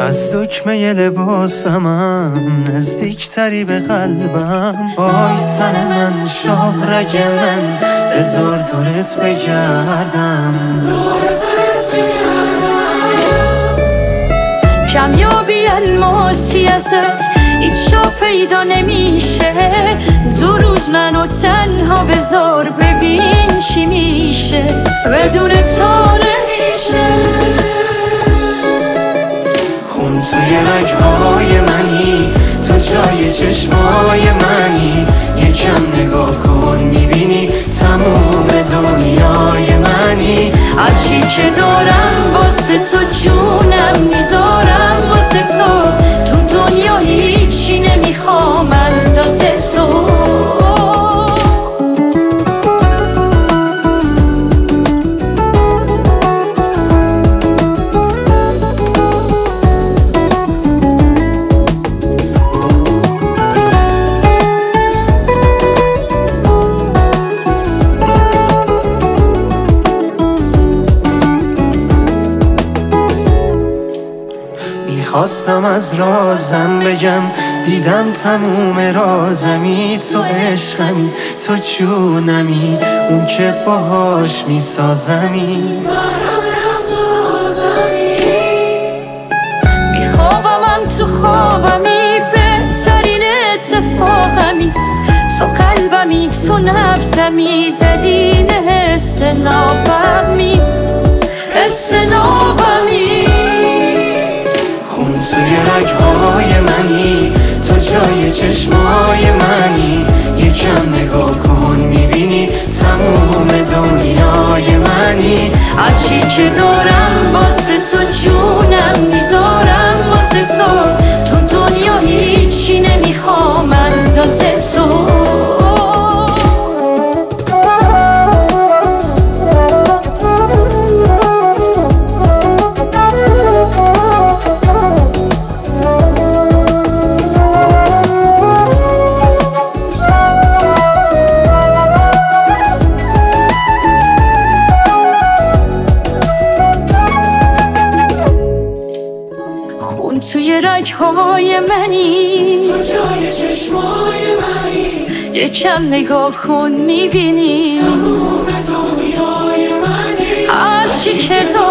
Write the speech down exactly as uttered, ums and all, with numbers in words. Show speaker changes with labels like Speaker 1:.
Speaker 1: از دکمه لباسمم نزدیکتری به قلبم. وای تن من شاهرگ من بذار دورت بگردم.
Speaker 2: کمیابی الماسی ازت هیچ جا پیدا نمیشه. دو روز منو تنها بذار ببین چی میشه. بدون تو نمیشه.
Speaker 1: خون توی رگهای منی، تو جای چشمای منی. یکم نگاه کن میبینی تموم دنیای منی.
Speaker 2: هرچی که دارم واسه تو جونم میذارم واسه تو. تو دنیا هیچی نمیخوام اندازه تو.
Speaker 1: خواستم از رازم بگم، دیدم تموم رازمی. تو عشقمی، تو جونمی، اون که باهاش میسازمی.
Speaker 2: میخوابمم تو خوابمی، بهترین اتفاقمی. تو قلبمی، تو نبزمی، دلیل حس نابمی، حس نابمی.
Speaker 1: توی رگهای منی، تو جای چشمای منی. یکم نگاه کن میبینی تموم دنیای منی.
Speaker 2: هرچی که دارم واسه تو جونم میذارم واسه تو. تو دنیا هیچی نمیخوام اندازه تو. توی رگهای منی،
Speaker 1: تو جای چشمای منی.
Speaker 2: یکم نگاه کن میبینی
Speaker 1: تموم دنیای منی.
Speaker 2: هرچی که